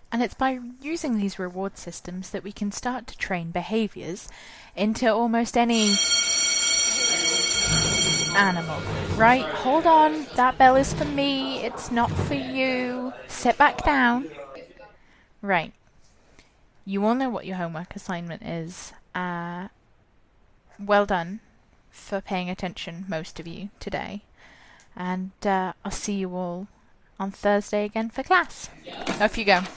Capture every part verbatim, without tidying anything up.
And it's by using these reward systems that we can start to train behaviours into almost any animal. Right, hold on, that bell is for me, it's not for you. Sit back down. Right. You all know what your homework assignment is. Uh, well done for paying attention, most of you, today. And uh, I'll see you all on Thursday again for class. Off you go.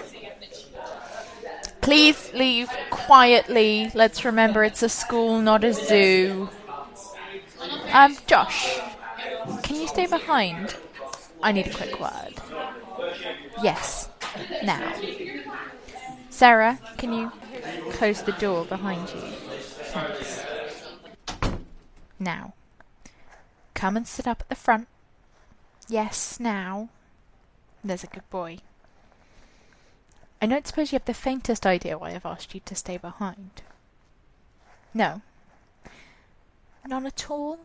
Please leave quietly. Let's remember it's a school, not a zoo. Um, Josh, can you stay behind? I need a quick word. Yes, now. Sarah, can you close the door behind you? Thanks. Now. Come and sit up at the front. Yes, now. There's a good boy. I don't suppose you have the faintest idea why I've asked you to stay behind. No. None at all?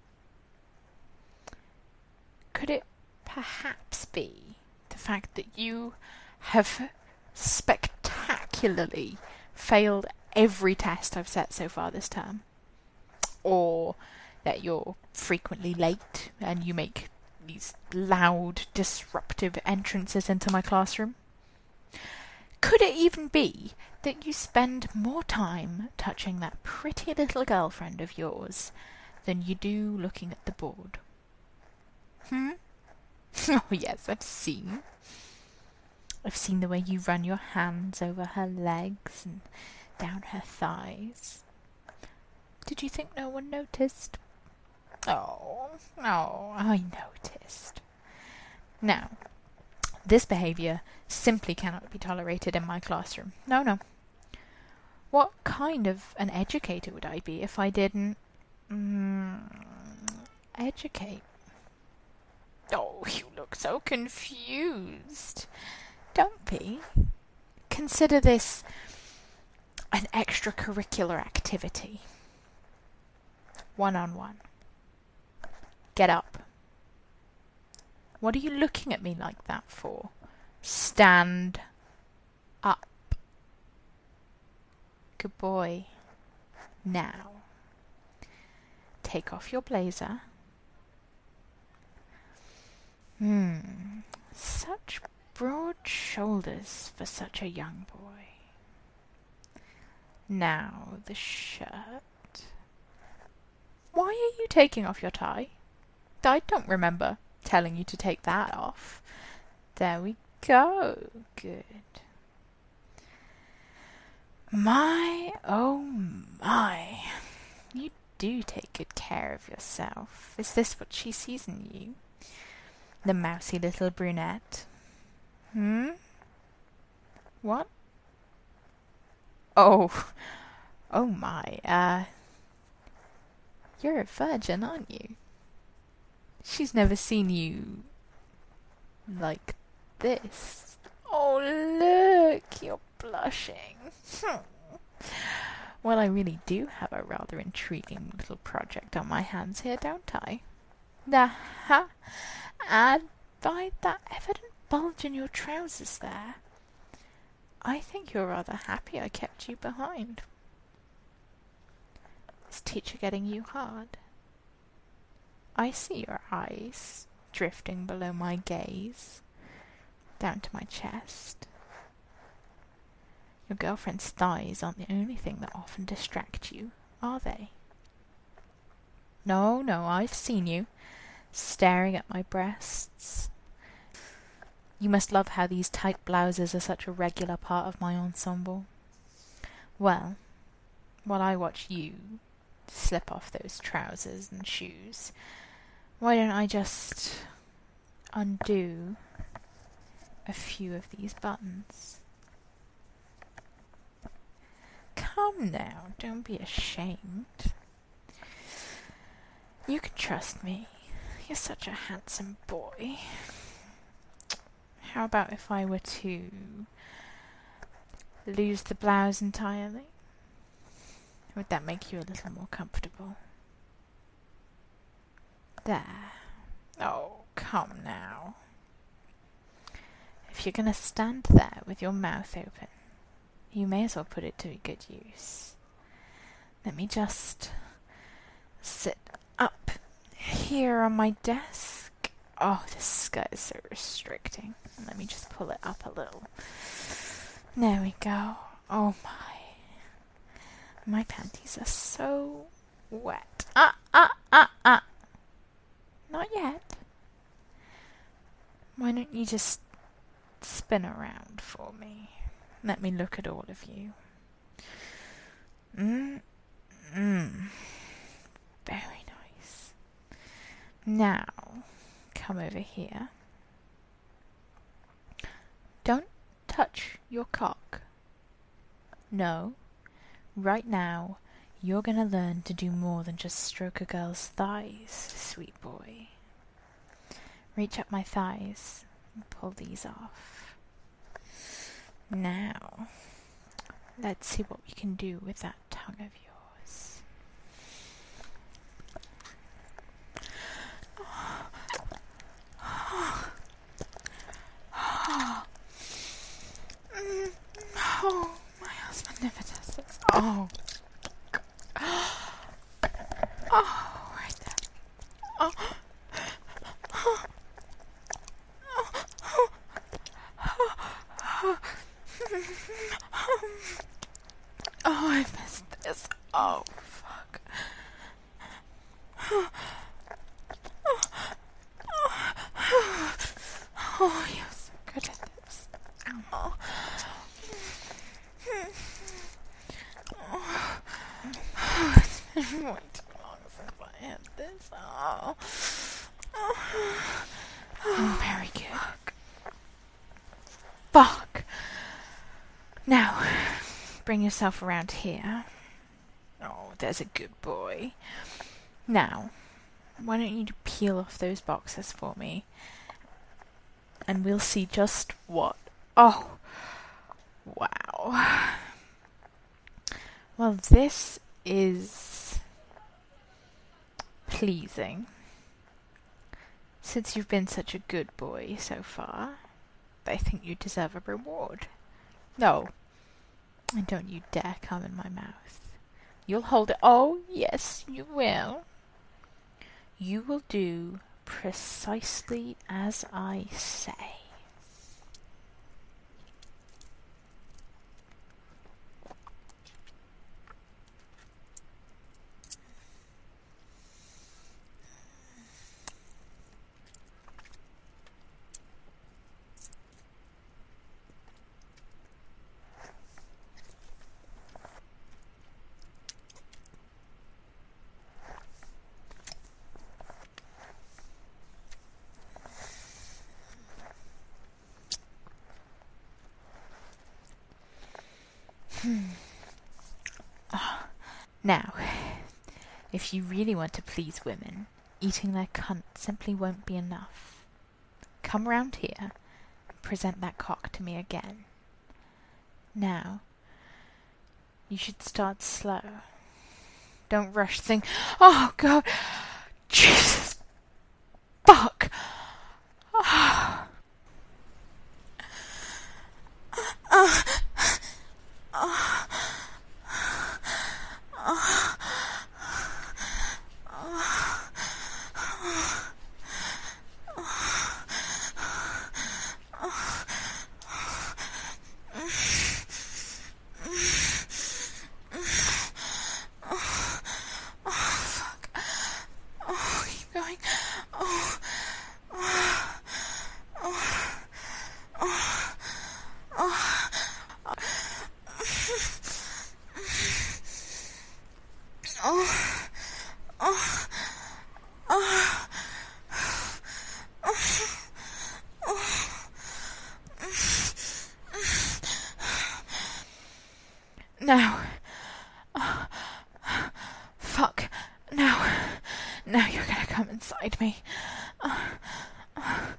Could it perhaps be the fact that you have spectacularly failed every test I've set so far this term? Or that you're frequently late and you make these loud, disruptive entrances into my classroom? Could it even be that you spend more time touching that pretty little girlfriend of yours than you do looking at the board? Hmm? Oh yes, I've seen. I've seen the way you run your hands over her legs and down her thighs. Did you think no one noticed? Oh, oh, I noticed. Now, this behaviour simply cannot be tolerated in my classroom. No, no. What kind of an educator would I be if I didn't mm, educate? Oh, you look so confused. Don't be. Consider this an extracurricular activity. One-on-one. Get up. What are you looking at me like that for? Stand up. Good boy. Now, take off your blazer. Hmm, such broad shoulders for such a young boy. Now, the shirt. Why are you taking off your tie? I don't remember telling you to take that off. There we go. Good. My, oh my. You do take good care of yourself. Is this what she sees in you? The mousy little brunette. Hmm? What? Oh. Oh my. Uh, you're a virgin, aren't you? She's never seen you like this. Oh, look, you're blushing. Well, I really do have a rather intriguing little project on my hands here, don't I? Aha! And by that evident bulge in your trousers there, I think you're rather happy I kept you behind. Is teacher getting you hard? I see your eyes drifting below my gaze, down to my chest. Your girlfriend's thighs aren't the only thing that often distract you, are they? No, no, I've seen you, staring at my breasts. You must love how these tight blouses are such a regular part of my ensemble. Well, while I watch you slip off those trousers and shoes, why don't I just undo a few of these buttons? Come now, don't be ashamed. You can trust me. You're such a handsome boy. How about if I were to lose the blouse entirely? Would that make you a little more comfortable? There. Oh, come now. if you're gonna stand there with your mouth open, you may as well put it to good use. Let me just sit up here on my desk. Oh, this skirt is so restricting. Let me just pull it up a little. There we go. Oh my. My panties are so wet. Ah, ah, ah, ah. Not yet. Why don't you just spin around for me? Let me look at all of you. Mm, mm. Very nice. Now, come over here. Don't touch your cock. No. Right now, you're gonna learn to do more than just stroke a girl's thighs, sweet boy. Reach up my thighs and pull these off. Now, let's see what we can do with that tongue of yours. Oh, my husband never does this. Oh. Oh, right there. Oh. Oh, I missed this. Oh, fuck. Oh, you're so good at this. Oh. Oh, it's been way too long since I had this. Oh. Oh, very good. Fuck. Now, bring yourself around here. Oh, there's a good boy. Now, why don't you peel off those boxes for me? And we'll see just what... Oh! Wow. Well, this is... pleasing. Since you've been such a good boy so far, I think you deserve a reward. No. And don't you dare come in my mouth. You'll hold it. Oh, yes, you will. You will do precisely as I say. Hmm. Oh. Now, if you really want to please women, eating their cunt simply won't be enough. Come round here and present that cock to me again. Now, you should start slow. Don't rush things. Oh, God. Jesus. Fuck. Oh. Uh. Oh. Oh. No. Oh, fuck. No. Now you're gonna come inside me. Oh, oh,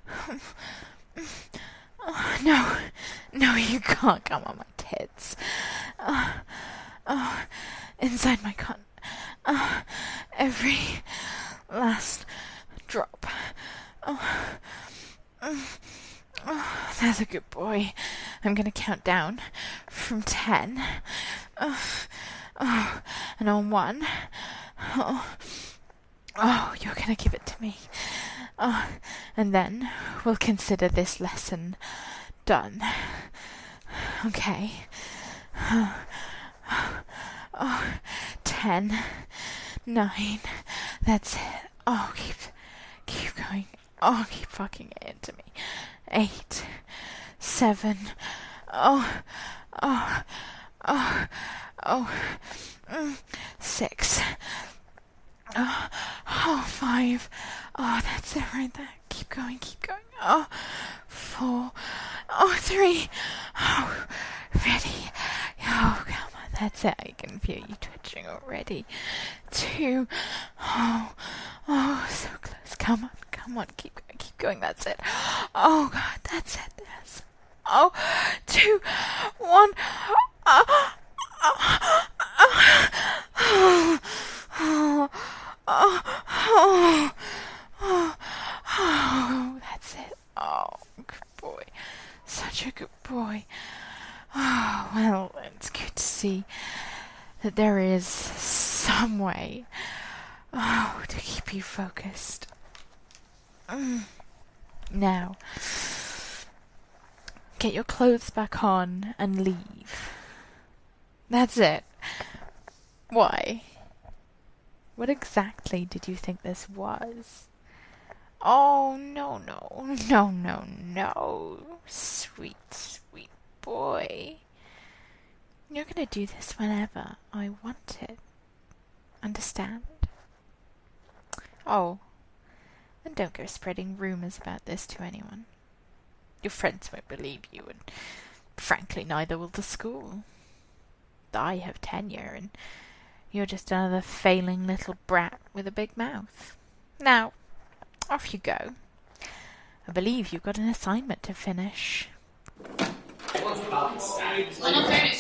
oh, no. No, you can't come on my tits. Oh, oh, inside my cunt. Oh, every last drop. Oh, Oh, that's a good boy. I'm going to count down from ten. Oh, oh, and on one. Oh, oh, you're going to give it to me. Oh, and then we'll consider this lesson done. Okay. Oh, oh, ten, nine. That's it. Oh, keep, keep going. Oh, keep fucking it into me. Eight, seven. Oh, oh, oh, oh. Mm, six. Oh, oh, five. Oh, that's it right there. Keep going, keep going. Oh, four. Oh, three. Oh, ready. Oh, come on, that's it. I can feel you twitching already. Two. Oh, oh, so close. Come on, come on, keep going, keep going. That's it. Oh, God, that's it. That's it. Oh, two, one. Oh, oh, oh, oh, oh, oh, oh, oh, oh, that's it. Oh, good boy. Such a good boy. Oh, well, it's good to see that there is some way, oh, to keep you focused. Mm. Now, get your clothes back on and leave. That's it. Why? What exactly did you think this was? Oh, no, no, no, no, no. Sweet, sweet boy. You're gonna do this whenever I want it. Understand? Oh, and don't go spreading rumours about this to anyone. Your friends won't believe you, and frankly, neither will the school. I have tenure, and you're just another failing little brat with a big mouth. Now, off you go. I believe you've got an assignment to finish.